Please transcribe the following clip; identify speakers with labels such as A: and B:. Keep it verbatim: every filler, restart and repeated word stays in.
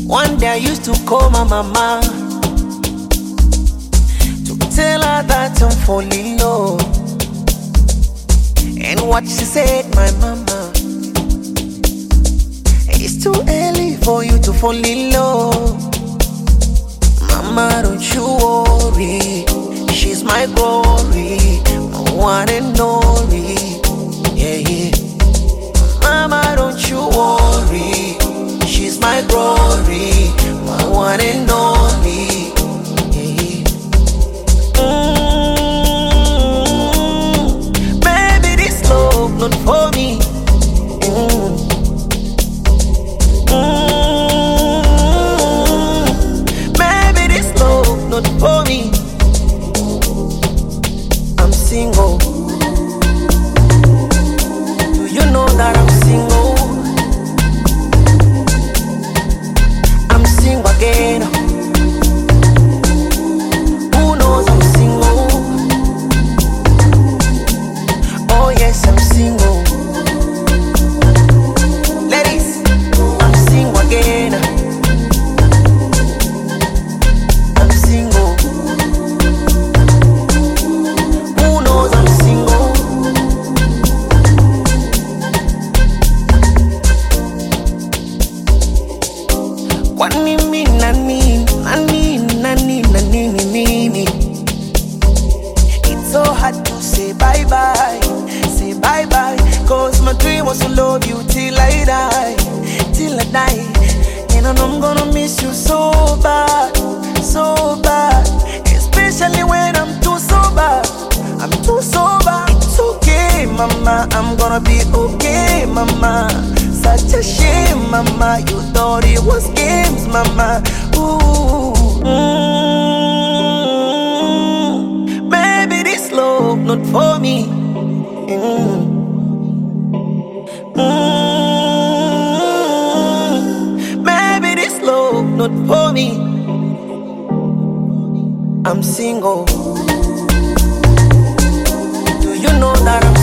A: One day I used to call my mama to tell her that I'm falling low. And what she said, my mama, it's too early for you to fall in love. Mama, don't you worry, she's my glory, my one and only. Yeah, yeah. Mama, don't you worry, she's my glory, my one and only. Yeah, yeah. Mm, baby, this love not for me. Mm. Mm, baby, this love not for me. I'm single. Do you know that I'm single? I'm single again. Who knows I'm single? Oh yes, I'm single. Ladies, I'm single again. I'm single. Who knows I'm single? Kwani mi nani, nani, nani, nani, nini. It's so hard to say bye-bye, say bye-bye. Cause my dream was to love you till I die, till I die. And I know I'm gonna miss you so bad, so bad. Especially when I'm too sober, I'm too sober. It's okay, mama, I'm gonna be okay, mama. Such a shame, mama, you thought it was games, mama. Ooh, mm, baby, this love not for me. Mm. Mm, baby, this love not for me. I'm single. Do you know that I'm